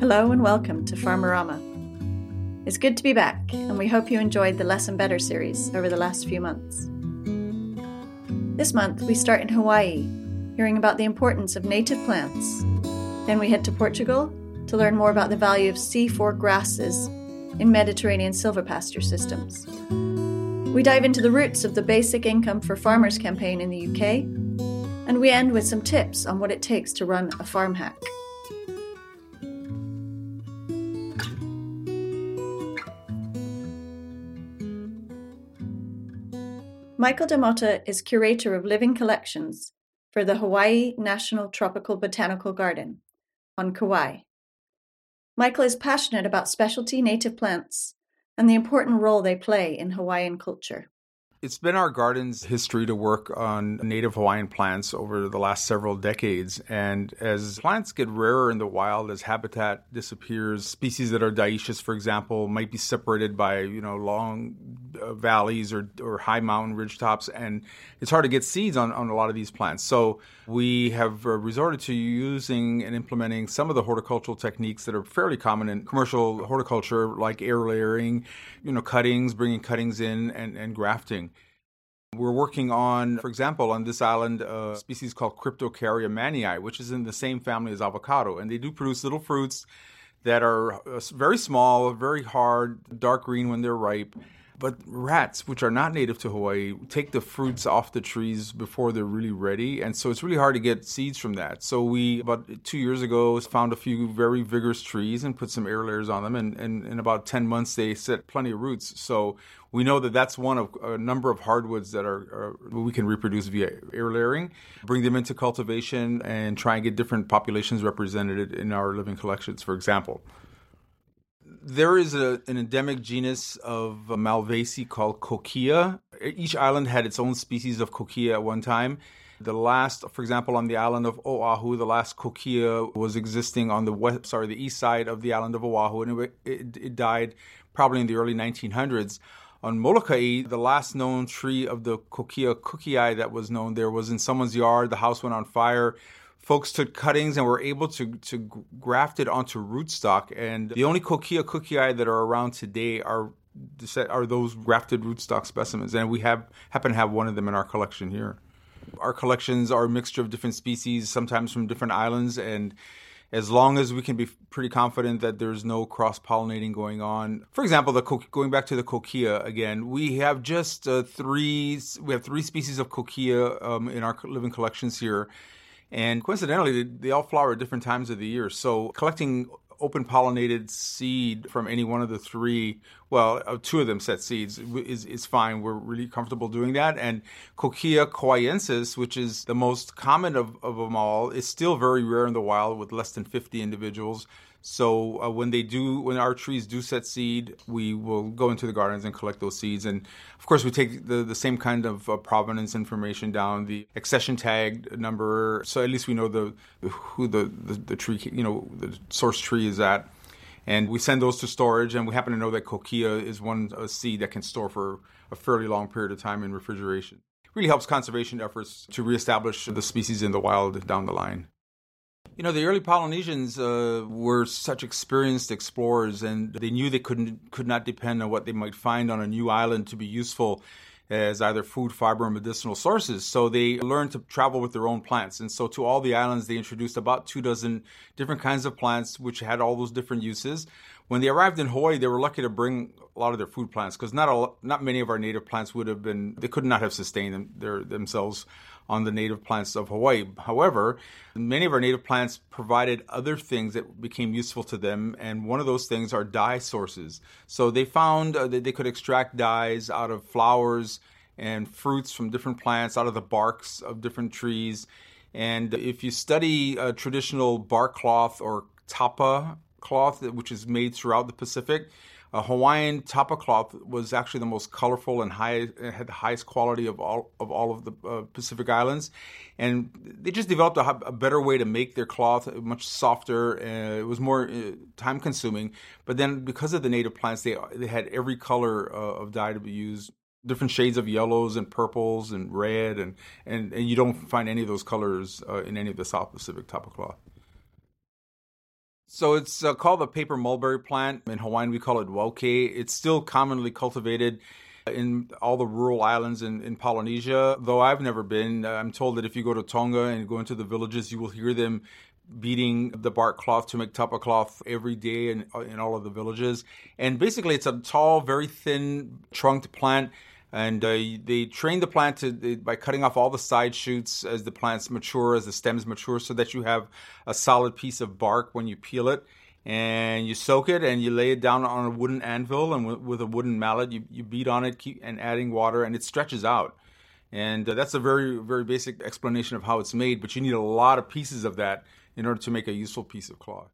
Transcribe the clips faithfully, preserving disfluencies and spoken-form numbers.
Hello and welcome to Farmerama. It's good to be back, and we hope you enjoyed the Lesson Better series over the last few months. This month we start in Hawaii, hearing about the importance of native plants. Then we head to Portugal to learn more about the value of C four grasses in Mediterranean silvopasture systems. We dive into the roots of the Basic Income for Farmers campaign in the U K, and we end with some tips on what it takes to run a farm hack. Michael DeMotta is curator of living collections for the Hawaii National Tropical Botanical Garden on Kauai. Michael is passionate about specialty native plants and the important role they play in Hawaiian culture. It's been our garden's history to work on native Hawaiian plants over the last several decades. And as plants get rarer in the wild, as habitat disappears, species that are dioecious, for example, might be separated by, you know, long uh, valleys or, or high mountain ridgetops. And it's hard to get seeds on, on a lot of these plants. So we have uh, resorted to using and implementing some of the horticultural techniques that are fairly common in commercial horticulture, like air layering, you know, cuttings, bringing cuttings in and, and grafting. We're working on, for example, on this island, a species called Cryptocarya mannii, which is in the same family as avocado. And they do produce little fruits that are very small, very hard, dark green when they're ripe. But rats, which are not native to Hawaii, take the fruits off the trees before they're really ready. And so it's really hard to get seeds from that. So we, about two years ago, found a few very vigorous trees and put some air layers on them. And, and in about ten months, they set plenty of roots. So we know that that's one of a number of hardwoods that are, are we can reproduce via air layering, bring them into cultivation, and try and get different populations represented in our living collections, for example. There is a, an endemic genus of Malvaceae called Coquilla. Each island had its own species of Coquilla at one time. The last, for example, on the island of Oahu, the last Coquilla was existing on the west, sorry, the east side of the island of Oahu, and it, it, it died probably in the early nineteen hundreds. On Molokai, the last known tree of the Coquilla cookii that was known there was in someone's yard. The house went on fire. Folks took cuttings and were able to, to graft it onto rootstock. And the only Coquilla cookii that are around today are are those grafted rootstock specimens. And we have happen to have one of them in our collection here. Our collections are a mixture of different species, sometimes from different islands. And as long as we can be pretty confident that there's no cross-pollinating going on. For example, the co- going back to the Coquilla again, we have just uh, three we have three species of Coquilla um, in our living collections here. And coincidentally, they, they all flower at different times of the year. So collecting open pollinated seed from any one of the three, well, uh, two of them set seeds, is, is fine. We're really comfortable doing that. And Coquilla kauaiensis, which is the most common of, of them all, is still very rare in the wild with less than fifty individuals. So uh, when they do, when our trees do set seed, we will go into the gardens and collect those seeds. And of course, we take the, the same kind of uh, provenance information down, the accession tag number, so at least we know the, the who the, the the tree, you know, the source tree is at. And we send those to storage. And we happen to know that Coquilla is one a seed that can store for a fairly long period of time in refrigeration. It really helps conservation efforts to reestablish the species in the wild down the line. You know, the early Polynesians uh, were such experienced explorers, and they knew they couldn't could not depend on what they might find on a new island to be useful as either food, fiber, or medicinal sources. So they learned to travel with their own plants. And so to all the islands, they introduced about two dozen different kinds of plants, which had all those different uses. When they arrived in Hawaii, they were lucky to bring a lot of their food plants, because not a, not many of our native plants would have been, they could not have sustained them, their, themselves on the native plants of Hawaii. However, many of our native plants provided other things that became useful to them, and one of those things are dye sources. So they found uh, that they could extract dyes out of flowers and fruits from different plants, out of the barks of different trees. And if you study uh, traditional bark cloth or tapa cloth, which is made throughout the Pacific, Uh, Hawaiian tapa cloth was actually the most colorful and high, had the highest quality of all of all of the uh, Pacific Islands, and they just developed a, a better way to make their cloth, much softer. Uh, it was more uh, time consuming, but then because of the native plants, they they had every color uh, of dye to be used, different shades of yellows and purples and red, and and, and you don't find any of those colors uh, in any of the South Pacific tapa cloth. So it's uh, called the paper mulberry plant. In Hawaiian, we call it wauke. It's still commonly cultivated in all the rural islands in, in Polynesia, though I've never been. I'm told that if you go to Tonga and go into the villages, you will hear them beating the bark cloth to make tapa cloth every day in, in all of the villages. And basically, it's a tall, very thin trunked plant. And uh, they train the plant to, they, by cutting off all the side shoots as the plants mature, as the stems mature, so that you have a solid piece of bark when you peel it. And you soak it and you lay it down on a wooden anvil, and with, with a wooden mallet, you, you beat on it, keep and adding water, and it stretches out. And uh, that's a very, very basic explanation of how it's made, but you need a lot of pieces of that in order to make a useful piece of cloth.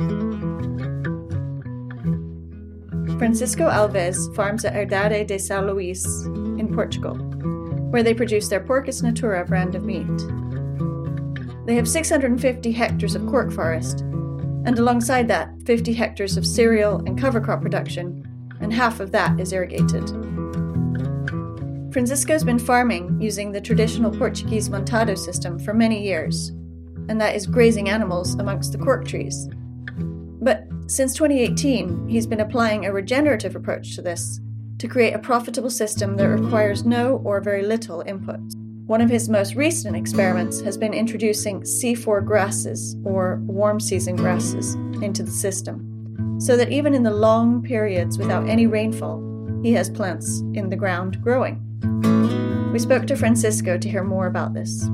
Francisco Alves farms at Herdade de São Luís in Portugal, where they produce their Porcus natura brand of meat. They have six hundred fifty hectares of cork forest, and alongside that, fifty hectares of cereal and cover crop production, and half of that is irrigated. Francisco's been farming using the traditional Portuguese montado system for many years, and that is grazing animals amongst the cork trees. But since twenty eighteen, he's been applying a regenerative approach to this to create a profitable system that requires no or very little input. One of his most recent experiments has been introducing C four grasses, or warm season grasses, into the system, so that even in the long periods without any rainfall, he has plants in the ground growing. We spoke to Francisco to hear more about this.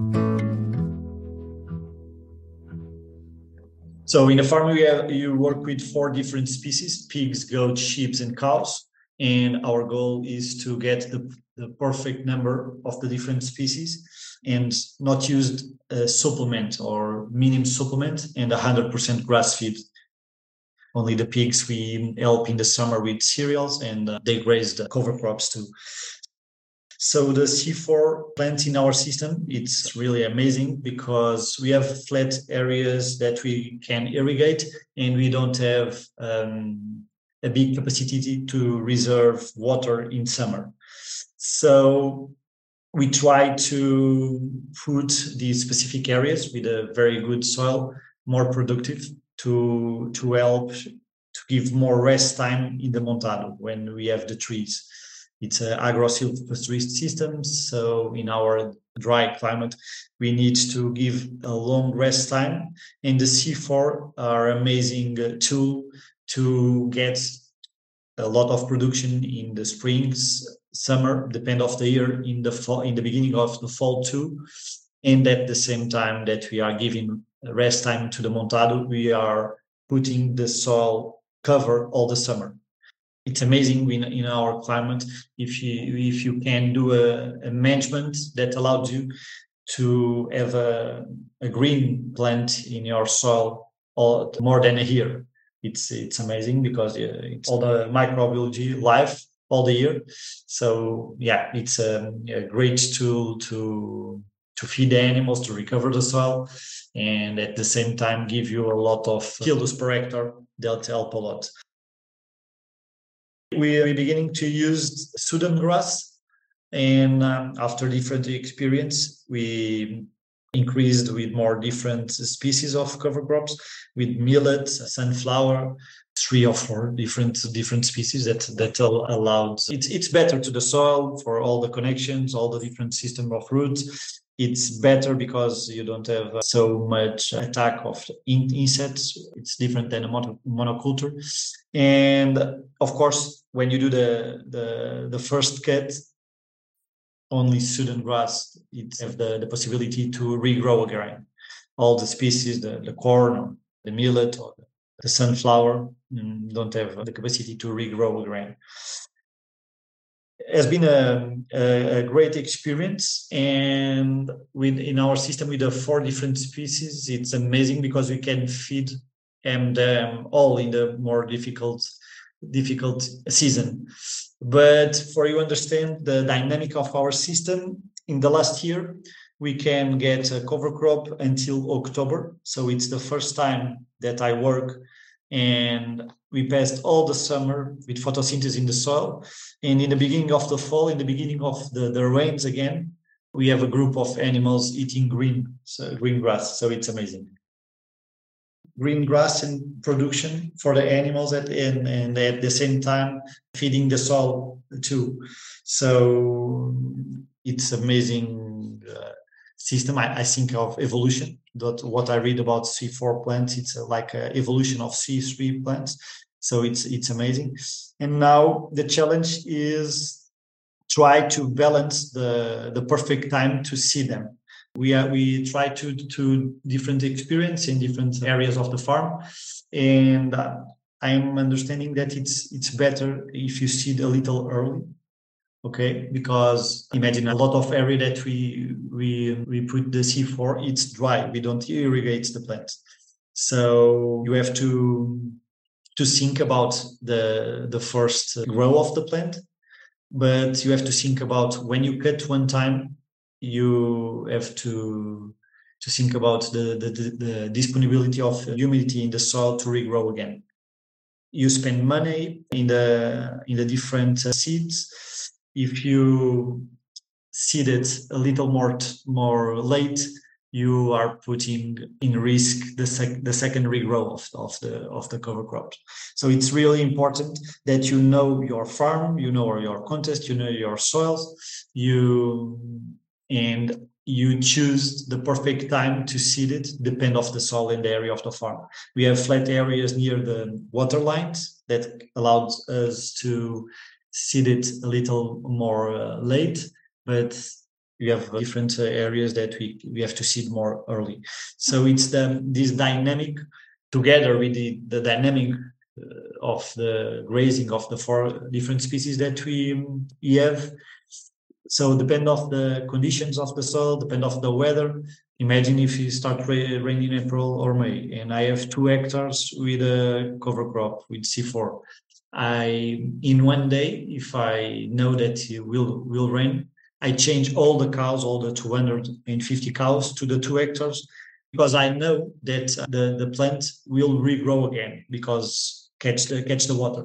So in a farm, we have, you work with four different species: pigs, goats, sheep, and cows. And our goal is to get the, the perfect number of the different species and not use a supplement or minimum supplement and one hundred percent grass feed. Only the pigs we help in the summer with cereals, and uh, they graze the cover crops too. So the C four plant in our system, it's really amazing because we have flat areas that we can irrigate, and we don't have um, a big capacity to reserve water in summer. So we try to put these specific areas with a very good soil more productive to, to help to give more rest time in the montado when we have the trees. It's an agro-silvopastorist system, so in our dry climate, we need to give a long rest time. And the C four are amazing tool to get a lot of production in the springs, summer, depend of the year, in the fall, in the beginning of the fall too. And at the same time that we are giving rest time to the montado, we are putting the soil cover all the summer. It's amazing in, in our climate if you if you can do a, a management that allows you to have a, a green plant in your soil all, more than a year. It's it's amazing because it's all the microbiology life all the year. So yeah, it's a, a great tool to to feed the animals, to recover the soil, and at the same time give you a lot of kilos per hectare that help a lot. We are beginning to use Sudan grass, and um, after different experience, we increased with more different species of cover crops, with millet, sunflower, three or four different different species that that allowed. It's it's better to the soil for all the connections, all the different system of roots. It's better because you don't have so much attack of in- insects. It's different than a mono- monoculture. And of course, when you do the the, the first cut, only Sudan grass, it have the, the possibility to regrow again. All the species, the, the corn, or the millet, or the sunflower, don't have the capacity to regrow again. It has been a, a, a great experience, and with in our system with the four different species, it's amazing because we can feed them, them all in the more difficult difficult season. But for you understand the dynamic of our system, in the last year, we can get a cover crop until October. So it's the first time that I work, and we passed all the summer with photosynthesis in the soil. And in the beginning of the fall, in the beginning of the, the rains again, we have a group of animals eating green, so green grass. So it's amazing. green grass and production for the animals at, and, and at the same time feeding the soil too. So it's amazing uh, system. I, I think of evolution. That what I read about C four plants, it's a, like an evolution of C three plants. So it's it's amazing. And now the challenge is try to balance the, the perfect time to see them. We are, we try to to different experience in different areas of the farm, and uh, I'm understanding that it's it's better if you seed a little early. Okay, because imagine a lot of area that we we we put the C four, it's dry. We don't irrigate the plant, so you have to to think about the the first grow of the plant, but you have to think about when you cut one time, you have to to think about the the, the disponibility of humidity in the soil to regrow again. You spend money in the in the different uh, seeds. If you seed it a little more more late, you are putting in risk the sec- the secondary growth of, of the of the cover crop. So it's really important that you know your farm, you know your context, you know your soils, you and you choose the perfect time to seed it, depend of the soil and the area of the farm. We have flat areas near the water lines that allows us to seed it a little more uh, late, but we have different uh, areas that we, we have to seed more early. So it's the this dynamic together with the, the dynamic uh, of the grazing of the four different species that we, we have. So depend of the conditions of the soil, depend of the weather. Imagine if you start ra- rain in April or May, and I have two hectares with a cover crop with C four. I in one day, if I know that it will will rain, I change all the cows, all the two hundred fifty cows to the two hectares, because I know that the, the plant will regrow again because catch the catch the water.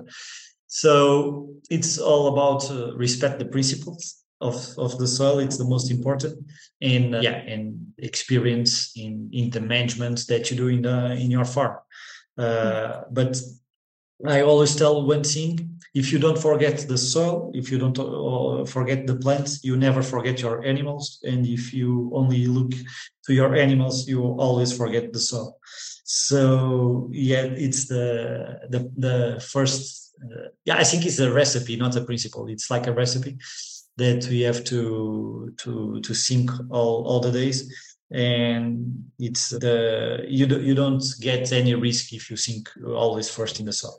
So it's all about uh, respect the principles of, of the soil. It's the most important, and uh, yeah, and experience in, in the management that you do in the in your farm. Uh, but I always tell one thing: if you don't forget the soil, if you don't uh, forget the plants, you never forget your animals. And if you only look to your animals, you always forget the soil. So yeah, it's the the the first. Uh, yeah, I think it's a recipe, not a principle. It's like a recipe that we have to to to think all all the days. And it's the you do, you don't get any risk if you think always first in the soil.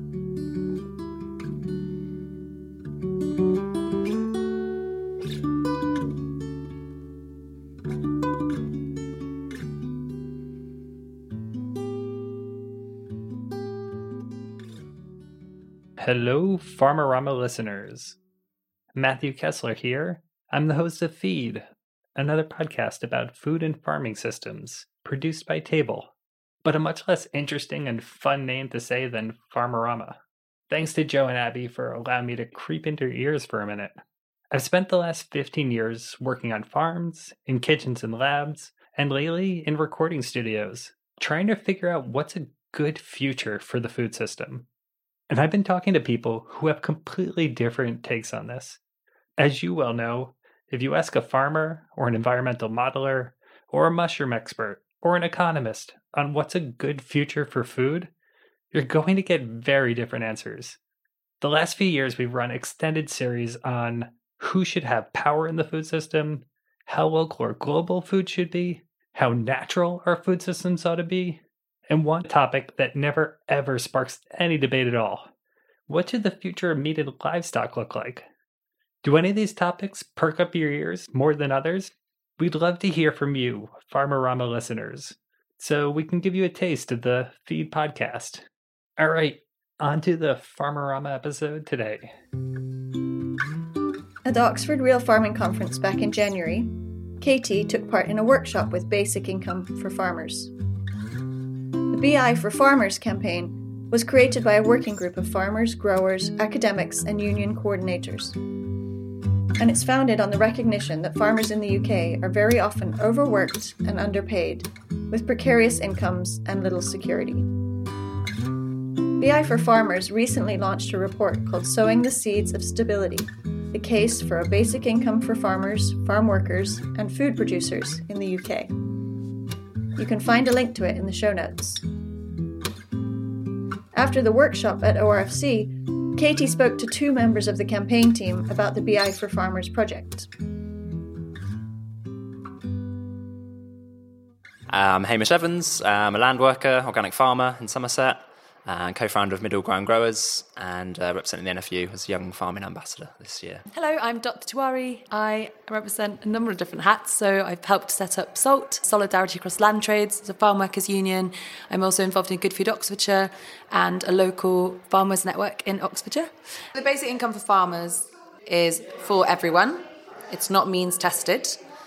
Hello, Farmerama listeners. Matthew Kessler here. I'm the host of Feed, another podcast about food and farming systems, produced by Table, but a much less interesting and fun name to say than Farmerama. Thanks to Joe and Abby for allowing me to creep into your ears for a minute. I've spent the last fifteen years working on farms, in kitchens and labs, and lately in recording studios, trying to figure out what's a good future for the food system. And I've been talking to people who have completely different takes on this. As you well know, if you ask a farmer or an environmental modeler or a mushroom expert or an economist on what's a good future for food, you're going to get very different answers. The last few years, we've run extended series on who should have power in the food system, how local or global food should be, how natural our food systems ought to be, and one topic that never ever sparks any debate at all: what should the future of meat and livestock look like? Do any of these topics perk up your ears more than others? We'd love to hear from you, Farmerama listeners, so we can give you a taste of the Feed podcast. All right, on to the Farmerama episode today. At the Oxford Real Farming Conference back in January, Katie took part in a workshop with Basic Income for Farmers. The B I for Farmers campaign was created by a working group of farmers, growers, academics, and union coordinators. And it's founded on the recognition that farmers in the U K are very often overworked and underpaid, with precarious incomes and little security. B I for Farmers recently launched a report called Sowing the Seeds of Stability, the case for a basic income for farmers, farm workers, and food producers in the U K. You can find a link to it in the show notes. After the workshop at O R F C, Katie spoke to two members of the campaign team about the B I for Farmers project. I'm Hamish Evans. I'm a land worker, organic farmer in Somerset, and co-founder of Middle Ground Growers, and uh, representing the N F U as Young Farming Ambassador this year. Hello, I'm Doctor Tiwari. I represent a number of different hats, so I've helped set up SALT, Solidarity Across Land Trades, as a farm workers union. I'm also involved in Good Food Oxfordshire and a local farmers network in Oxfordshire. The basic income for farmers is for everyone. It's not means tested.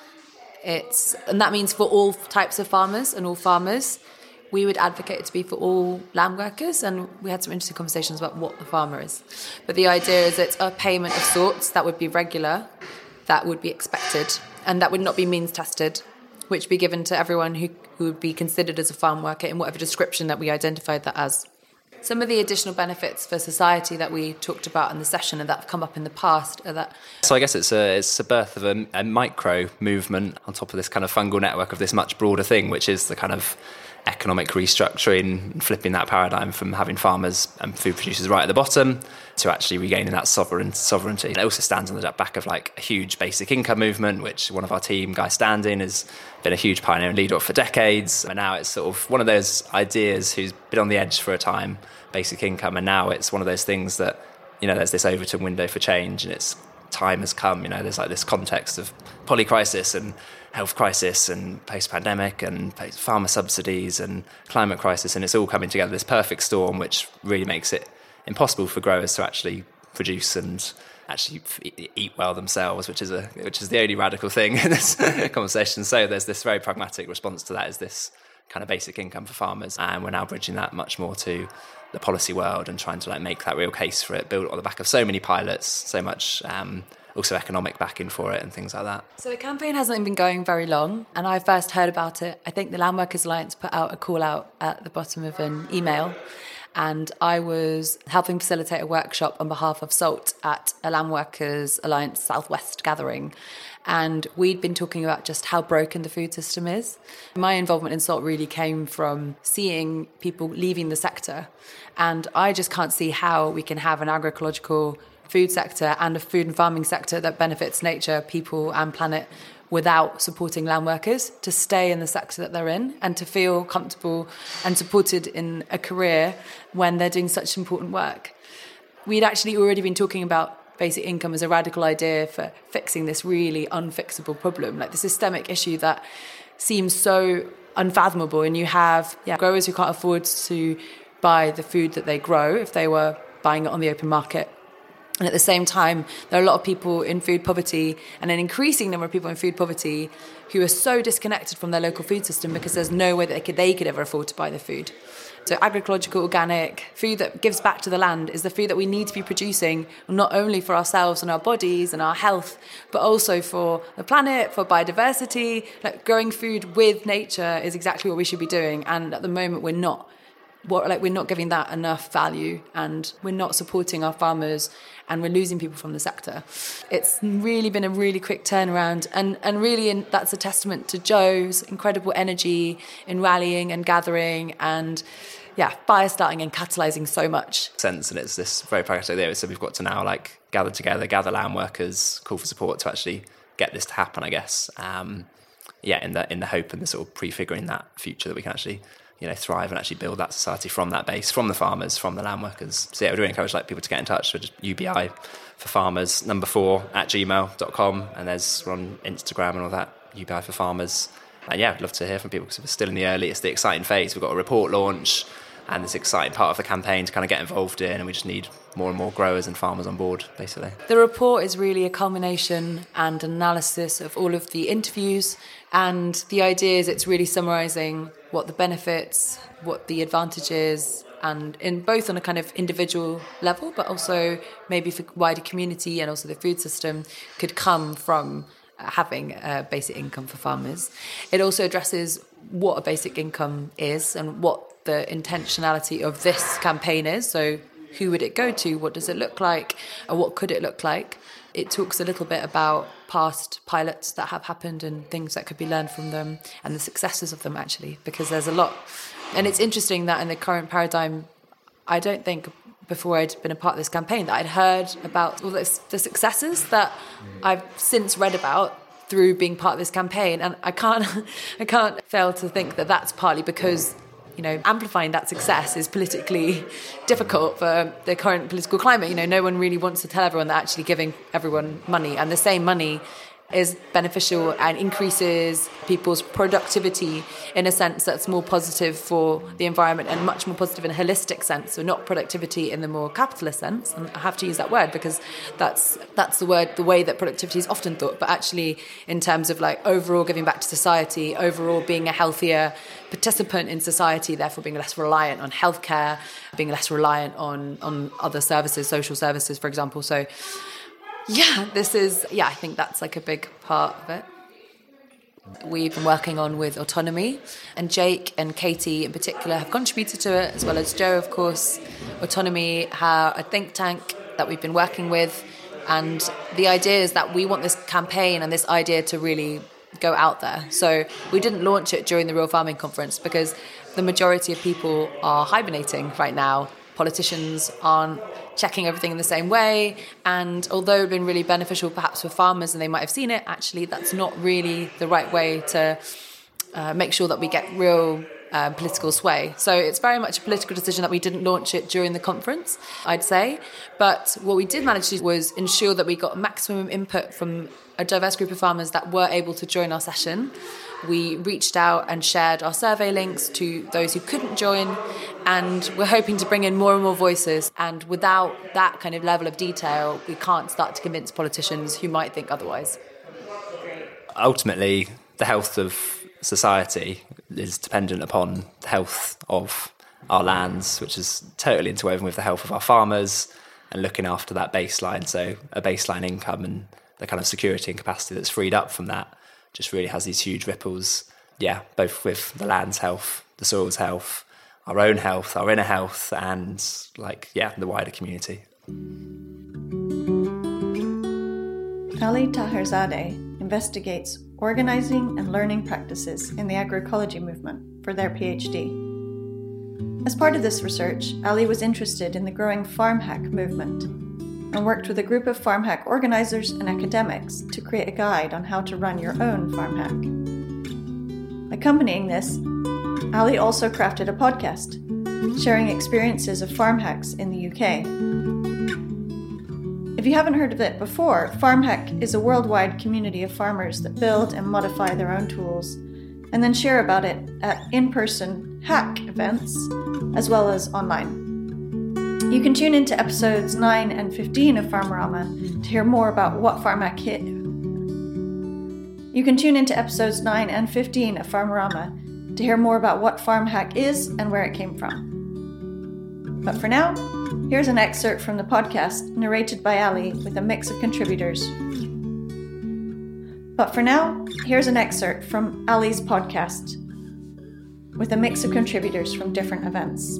It's and that means for all types of farmers and all farmers. We would advocate it to be for all land workers, and we had some interesting conversations about what the farmer is. But the idea is it's a payment of sorts that would be regular, that would be expected, and that would not be means tested, which would be given to everyone who, who would be considered as a farm worker in whatever description that we identified that as. Some of the additional benefits for society that we talked about in the session and that have come up in the past are that... So I guess it's a, it's a birth of a, a micro movement on top of this kind of fungal network of this much broader thing, which is the kind of economic restructuring, flipping that paradigm from having farmers and food producers right at the bottom to actually regaining that sovereign sovereignty. It also stands on the back of like a huge basic income movement, which one of our team, Guy Standing, has been a huge pioneer and leader of for decades. And now it's sort of one of those ideas who's been on the edge for a time, basic income, and now it's one of those things that, you know, there's this Overton window for change, and it's time has come. You know, there's like this context of polycrisis and health crisis and post-pandemic and farmer subsidies and climate crisis, and it's all coming together, this perfect storm, which really makes it impossible for growers to actually produce and actually eat well themselves, which is a which is the only radical thing in this conversation. So there's this very pragmatic response to that, is this kind of basic income for farmers, and we're now bridging that much more to the policy world and trying to like make that real case for it, built on the back of so many pilots, so much um, also economic backing for it and things like that. So the campaign hasn't been going very long, and I first heard about it, I think the Land Workers Alliance put out a call out at the bottom of an email, and I was helping facilitate a workshop on behalf of SALT at a Land Workers Alliance Southwest gathering. And we'd been talking about just how broken the food system is. My involvement in SALT really came from seeing people leaving the sector. And I just can't see how we can have an agroecological food sector and a food and farming sector that benefits nature, people and planet without supporting land workers to stay in the sector that they're in and to feel comfortable and supported in a career when they're doing such important work. We'd actually already been talking about basic income as a radical idea for fixing this really unfixable problem, like the systemic issue that seems so unfathomable. And you have yeah, growers who can't afford to buy the food that they grow if they were buying it on the open market. And at the same time, there are a lot of people in food poverty, and an increasing number of people in food poverty who are so disconnected from their local food system because there's no way that they could, they could ever afford to buy the food. So agroecological, organic, food that gives back to the land is the food that we need to be producing, not only for ourselves and our bodies and our health, but also for the planet, for biodiversity. Like growing food with nature is exactly what we should be doing. And at the moment, we're not. What, like we're not giving that enough value, and we're not supporting our farmers, and we're losing people from the sector. It's really been a really quick turnaround, and, and really in, that's a testament to Joe's incredible energy in rallying and gathering and yeah, fire starting and catalysing so much. Sense, and it's this very practical idea. So we've got to now like gather together, gather land workers, call for support to actually get this to happen, I guess. Um, yeah, in the in the hope and the sort of prefiguring that future that we can actually, you know, thrive and actually build that society from that base, from the farmers, from the land workers. So yeah, we really encourage like people to get in touch with U B I for farmers, number four at gmail dot com, and there's we're on Instagram and all that, U B I for farmers. And yeah, I'd love to hear from people because we're still in the early, it's the exciting phase. We've got a report launch and this exciting part of the campaign to kind of get involved in, and we just need more and more growers and farmers on board, basically. The report is really a culmination and analysis of all of the interviews, and the idea is it's really summarising what the benefits, what the advantages, and in both on a kind of individual level, but also maybe for wider community and also the food system could come from having a basic income for farmers. It also addresses what a basic income is and what the intentionality of this campaign is. So who would it go to? What does it look like? Or what could it look like? It talks a little bit about past pilots that have happened and things that could be learned from them and the successes of them, actually, because there's a lot. And it's interesting that in the current paradigm, I don't think before I'd been a part of this campaign that I'd heard about all this, the successes that I've since read about through being part of this campaign. And I can't, I can't fail to think that that's partly because, you know, amplifying that success is politically difficult for the current political climate. You know, no one really wants to tell everyone that actually giving everyone money, and the same money is beneficial and increases people's productivity in a sense that's more positive for the environment and much more positive in a holistic sense. So not productivity in the more capitalist sense. And I have to use that word because that's that's the word, the way that productivity is often thought, but actually in terms of like overall giving back to society, overall being a healthier participant in society, therefore being less reliant on healthcare, being less reliant on, on other services, social services, for example. So yeah, this is, yeah, I think that's like a big part of it. We've been working on with autonomy, and Jake and Katie in particular have contributed to it, as well as Joe, of course. Autonomy are a think tank that we've been working with, and the idea is that we want this campaign and this idea to really go out there. So we didn't launch it during the Real Farming Conference because the majority of people are hibernating right now. Politicians aren't checking everything in the same way, and although it's been really beneficial perhaps for farmers and they might have seen it, actually that's not really the right way to uh, make sure that we get real uh, political sway. So it's very much a political decision that we didn't launch it during the conference, I'd say. But what we did manage to do was ensure that we got maximum input from a diverse group of farmers that were able to join our session. We reached out and shared our survey links to those who couldn't join, and we're hoping to bring in more and more voices. And without that kind of level of detail, we can't start to convince politicians who might think otherwise. Ultimately, the health of society is dependent upon the health of our lands, which is totally interwoven with the health of our farmers and looking after that baseline. So a baseline income and the kind of security and capacity that's freed up from that just really has these huge ripples, yeah, both with the land's health, the soil's health, our own health, our inner health, and like, yeah, the wider community. Ali Taherzadeh investigates organising and learning practices in the agroecology movement for their PhD. As part of this research, Ali was interested in the growing farm hack movement and worked with a group of farm hack organisers and academics to create a guide on how to run your own farm hack. Accompanying this, Ali also crafted a podcast, sharing experiences of farm hacks in the U K. If you haven't heard of it before, Farm Hack is a worldwide community of farmers that build and modify their own tools and then share about it at in-person hack events as well as online. You can tune into episodes nine and fifteen of Farmerama to hear more about what Farm Hack is. You can tune into episodes nine and fifteen of Farmerama to hear more about what Farm Hack is and where it came from. But for now, here's an excerpt from the podcast narrated by Ali with a mix of contributors. But for now, here's an excerpt from Ali's podcast with a mix of contributors from different events.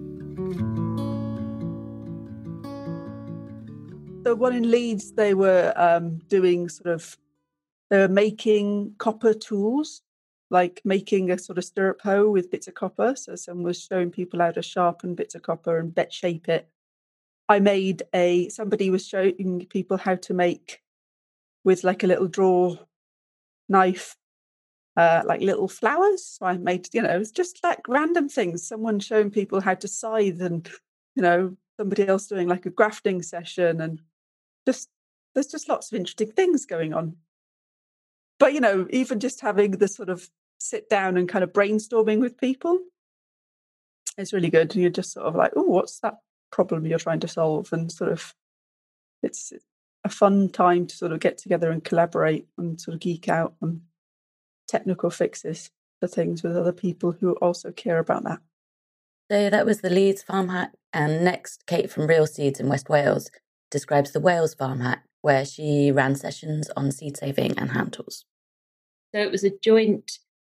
The one in Leeds, they were um, doing sort of, they were making copper tools, like making a sort of stirrup hoe with bits of copper. So someone was showing people how to sharpen bits of copper and bet shape it. I made a, somebody was showing people how to make with like a little draw knife, uh, like little flowers. So I made, you know, it's just like random things. Someone showing people how to scythe, and, you know, somebody else doing like a grafting session, and just, there's just lots of interesting things going on. But, you know, even just having the sort of sit down and kind of brainstorming with people is really good. And you're just sort of like, oh, what's that problem you're trying to solve? And sort of, it's a fun time to sort of get together and collaborate and sort of geek out on technical fixes for things with other people who also care about that. So that was the Leeds Farm Hack. And next, Kate from Real Seeds in West Wales describes the Wales Farm Hack, where she ran sessions on seed saving and hand tools. So it was a joint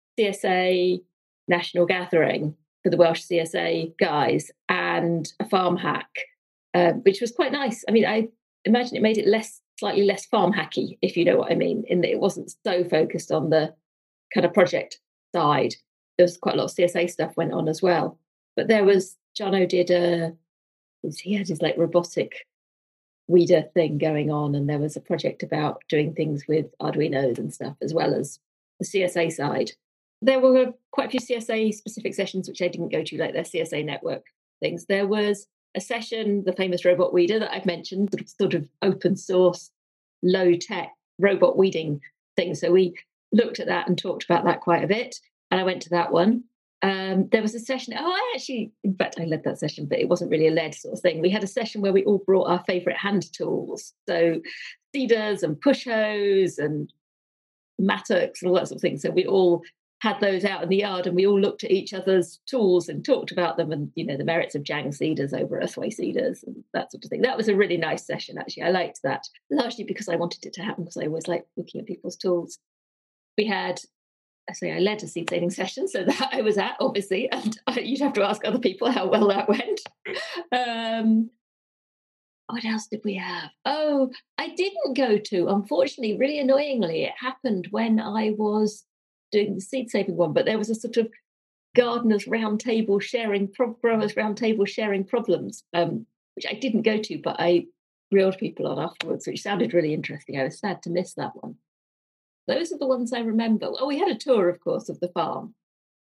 C S A national gathering for the Welsh C S A guys and a farm hack, uh, which was quite nice. I mean, I imagine it made it less, slightly less farm hacky, if you know what I mean, in that it wasn't so focused on the kind of project side. There was quite a lot of C S A stuff went on as well. But there was, Jono did a, he had his like robotic weeder thing going on, and there was a project about doing things with Arduinos and stuff, as well as the C S A side. There were quite a few C S A specific sessions which I didn't go to, like their C S A network things. There was a session, the famous robot weeder that I've mentioned, sort of, sort of open source, low tech robot weeding thing. So we looked at that and talked about that quite a bit. And I went to that one. Um, there was a session. Oh, I actually, in fact, I led that session, but it wasn't really a led sort of thing. We had a session where we all brought our favourite hand tools. So seeders and push hoes and mattocks and all that sort of thing. So we all had those out in the yard, and we all looked at each other's tools and talked about them, and, you know, the merits of Jang seeders over Earthway seeders and that sort of thing. That was a really nice session, actually. I liked that, largely because I wanted it to happen, because I always like looking at people's tools. We had, I say I led a seed saving session, so that I was at, obviously, and I, you'd have to ask other people how well that went. Um, what else did we have? Oh, I didn't go to, unfortunately, really annoyingly, it happened when I was doing the seed saving one, but there was a sort of gardeners round table sharing, pro- growers round table sharing problems, um, which I didn't go to, but I reeled people on afterwards, which sounded really interesting. I was sad to miss that one. Those are the ones I remember. Oh, we had a tour, of course, of the farm.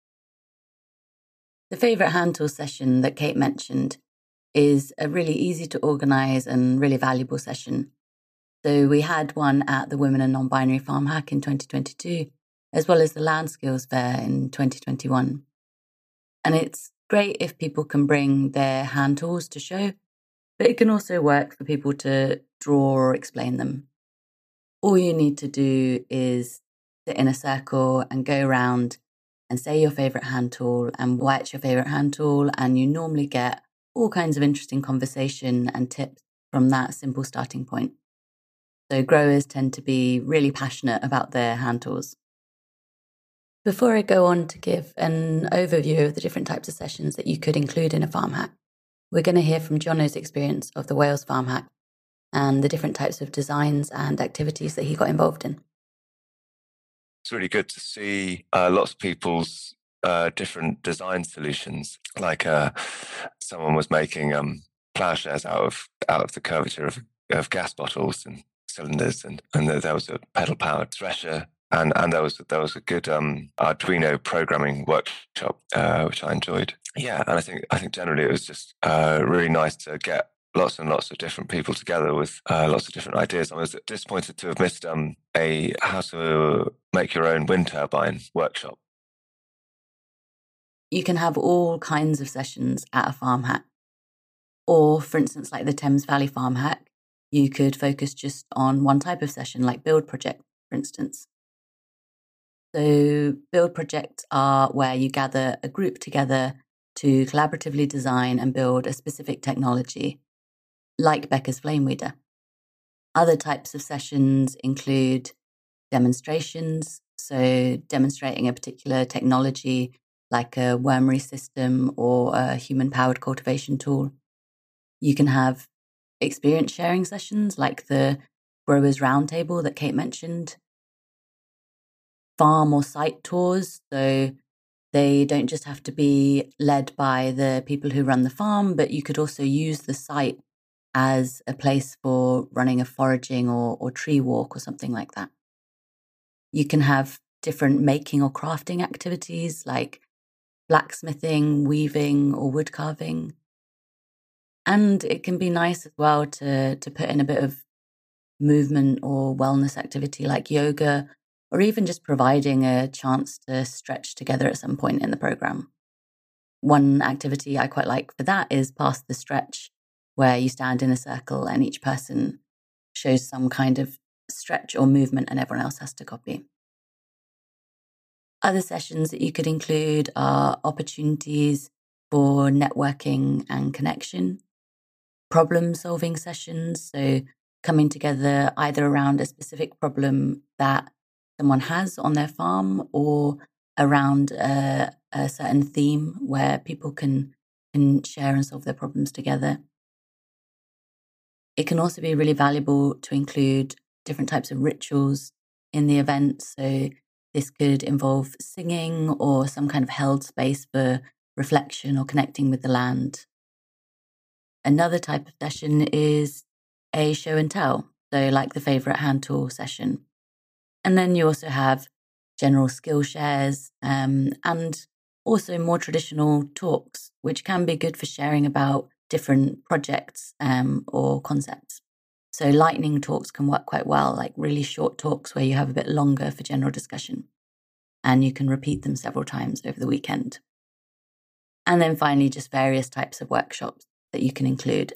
The favourite hand tool session that Kate mentioned is a really easy to organise and really valuable session. So we had one at the Women and Non-Binary Farm Hack in twenty twenty-two, as well as the Land Skills Fair in twenty twenty-one. And it's great if people can bring their hand tools to show, but it can also work for people to draw or explain them. All you need to do is sit in a circle and go around and say your favourite hand tool and why it's your favourite hand tool, and you normally get all kinds of interesting conversation and tips from that simple starting point. So growers tend to be really passionate about their hand tools. Before I go on to give an overview of the different types of sessions that you could include in a farm hack, we're going to hear from Jono's experience of the Wales Farm Hack and the different types of designs and activities that he got involved in. It's really good to see uh, lots of people's uh, different design solutions. Like uh, someone was making um, plowshares out of out of the curvature of, of gas bottles and cylinders, and, and there was a pedal-powered thresher. And and there was there was a good um, Arduino programming workshop uh, which I enjoyed. Yeah, and I think I think generally it was just uh, really nice to get lots and lots of different people together with uh, lots of different ideas. I was disappointed to have missed um, a how to make your own wind turbine workshop. You can have all kinds of sessions at a farm hack, or for instance, like the Thames Valley Farm Hack, you could focus just on one type of session, like build project, for instance. So build projects are where you gather a group together to collaboratively design and build a specific technology, like Becker's Flame Weeder. Other types of sessions include demonstrations, so demonstrating a particular technology like a wormery system or a human-powered cultivation tool. You can have experience sharing sessions like the Growers Roundtable that Kate mentioned, farm or site tours, so they don't just have to be led by the people who run the farm, but you could also use the site as a place for running a foraging or, or tree walk or something like that. You can have different making or crafting activities like blacksmithing, weaving, or wood carving. And it can be nice as well to, to put in a bit of movement or wellness activity like yoga, or even just providing a chance to stretch together at some point in the program. One activity I quite like for that is Pass the Stretch, where you stand in a circle and each person shows some kind of stretch or movement and everyone else has to copy. Other sessions that you could include are opportunities for networking and connection, problem-solving sessions, so coming together either around a specific problem that someone has on their farm or around a, a certain theme where people can, can share and solve their problems together. It can also be really valuable to include different types of rituals in the event. So this could involve singing or some kind of held space for reflection or connecting with the land. Another type of session is a show and tell, so like the favourite hand tool session. And then you also have general skill shares um, and also more traditional talks, which can be good for sharing about different projects um, or concepts. So lightning talks can work quite well, like really short talks where you have a bit longer for general discussion. And you can repeat them several times over the weekend. And then finally, just various types of workshops that you can include.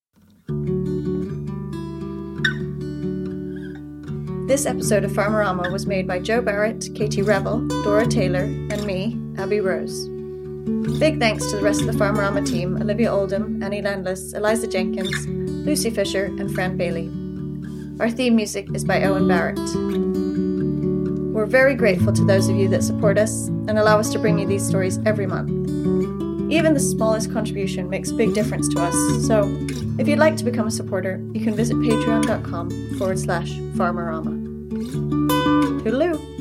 This episode of Farmerama was made by Joe Barrett, Katie Revel, Dora Taylor, and me, Abby Rose. Big thanks to the rest of the Farmerama team, Olivia Oldham, Annie Landless, Eliza Jenkins, Lucy Fisher, and Fran Bailey. Our theme music is by Owen Barrett. We're very grateful to those of you that support us and allow us to bring you these stories every month. Even the smallest contribution makes a big difference to us, so if you'd like to become a supporter, you can visit patreon.com forward slash Farmerama. Toodaloo!